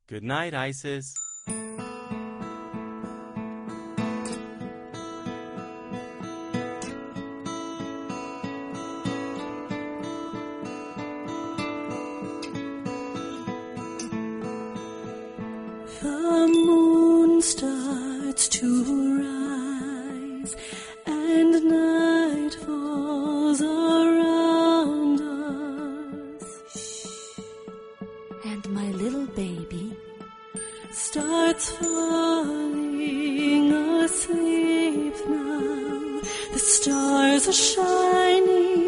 Good night, Isis. The moon starts to rise and night falls around us. And my little baby starts falling asleep now. The stars are shining